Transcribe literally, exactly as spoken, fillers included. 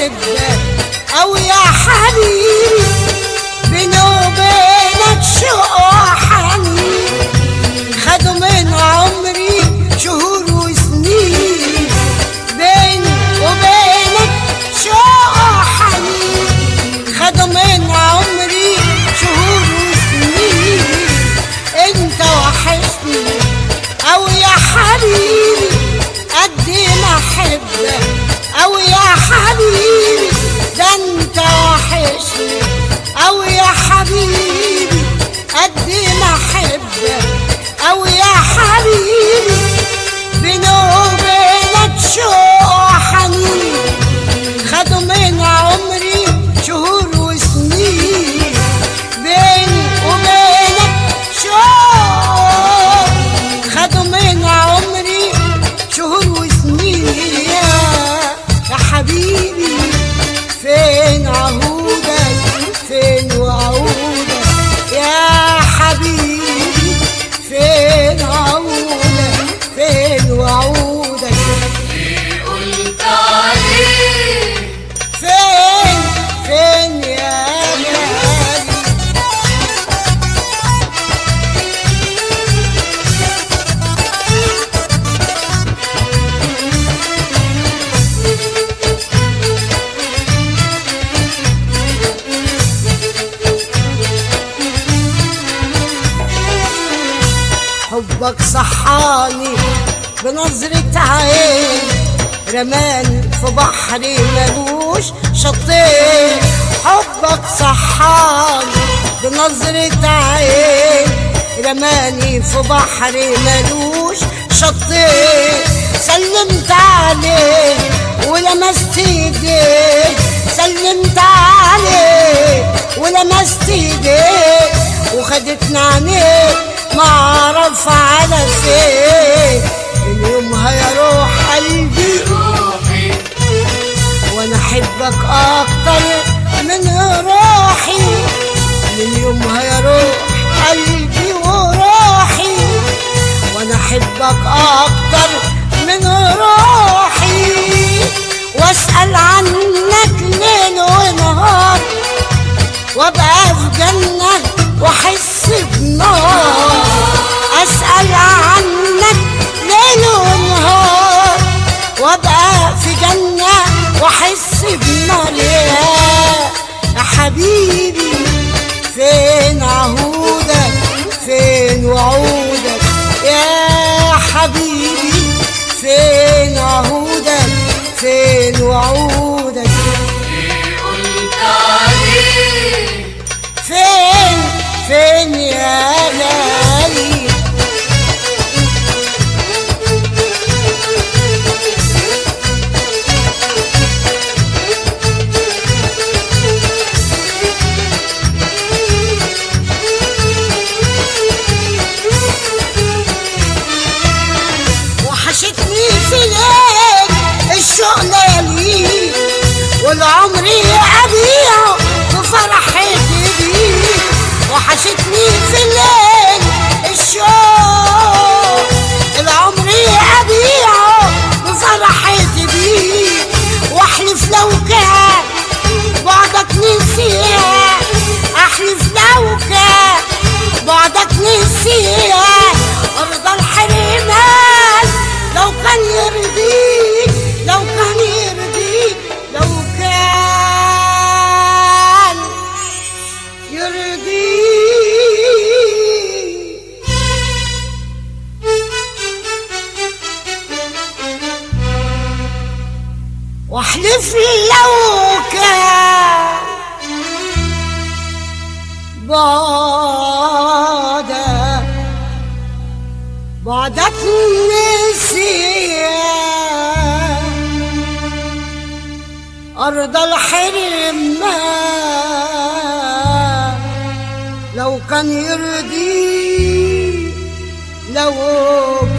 أحبك أو يا حبيبي، بيني وبينك شوق وحنين، خدوا من عمري شهور وسنين، بيني وبينك شوق وحنين، خدوا من عمري شهور وسنين، انت وحشني أو يا حبيبي قد ما أحبك أو يا حبيبي، ده انت وحشني أو يا حبيبي قد ما أحبك أو يا حبيبي، بيني وبينك شوق وحنين، خدوا من عمري شهور وسنين، بيني وبينك شوق، خدوا من عمري شهور وسنين، يا حبيبي فين عهودك فين وعودك، يا حبيبي فين عهودك فين وعودك، اللي قلت عليه فين فين يا غالي. حبك صحاني بنظرة عين، رماني في بحر ملوش شطين، حبك صحاني بنظرة عين، رماني في بحر ملوش شطين، سلمت عليه ولمست ايديه، سلمت عليه ولمست ايديه، وخدتنا عينيك معرف على فين، من يومها يا روح قلبي روحي وانا احبك اكتر من روحي، من يومها يا روح قلبي وروحي وانا احبك اكتر من روحي، واسأل عنك ليل ونهار، وابقى في جنة واحس بنار، اسأل عنك ليل ونهار، وابقى في جنة واحس بنار، يا حبيبي فين عهودك فين وعودك، يا حبيبي فين عهودك فين وعودك، اللي قلت عليه فين فين يا غالي. وحشتني في ليل الشوق ليالي، والعمر أبيعه بفرحتي بيه، وحشتني في الليل الشوق، العمر أبيعه بفرحتي بيه، واحلف لو كان بعدك نسيها، احلف لو كان بعدك نسيها، ارضى الحرمان لو كان يرضيك، لو كان يرضيك، لو كان يرضيك، واحلف لو كان بعدك بعدك نسيان، أرض الحرمان لو كان يرضيك، لو